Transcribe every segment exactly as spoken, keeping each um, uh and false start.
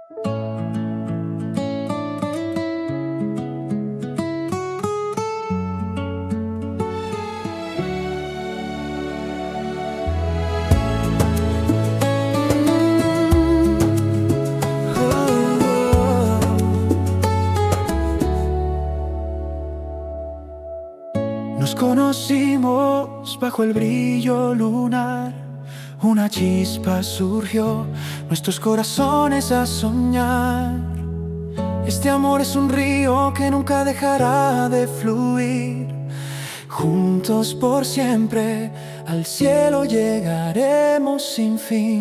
Nos conocimos bajo el brillo lunar. Una chispa surgió, nuestros corazones a soñar. Este amor es un río que nunca dejará de fluir. Juntos por siempre, al cielo llegaremos sin fin.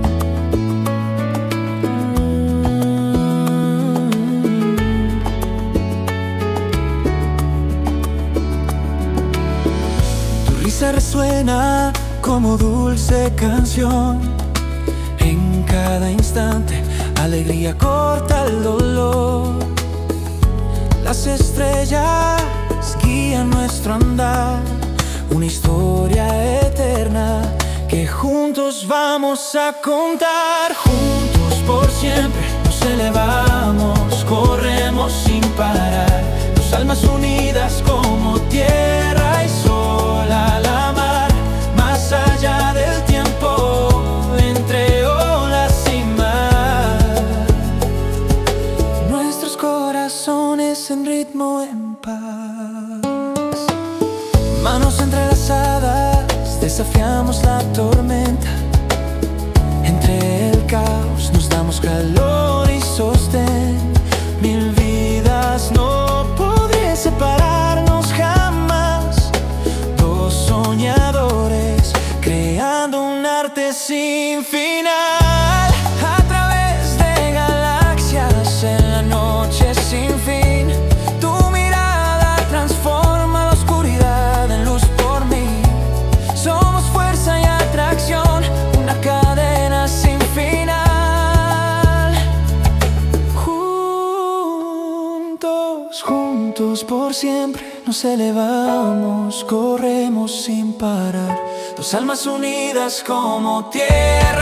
Se resuena como dulce canción. En cada instante, alegría corta el dolor. Las estrellas guían nuestro andar, una historia eterna que juntos vamos a contar. Juntos por siempre nos elevamos, corremos sin parar, dos almas unidas como tierra y sol al amar. Más allá del tiempo, entre olas y mar, nuestros corazones en ritmo, en paz. Manos entrelazadas, desafiamos la tormenta. Entre el caos nos damos calor y sostén. Mil vidas no podrían separarnos jamás. Dos soñadores creando un arte sin final. A través de galaxias en la noche sin fin, tu mirada transforma la oscuridad en luz por mí. Somos fuerza y atracción, una cadena sin final. Juntos, juntos por siempre nos elevamos, corremos sin parar, dos almas unidas como tierra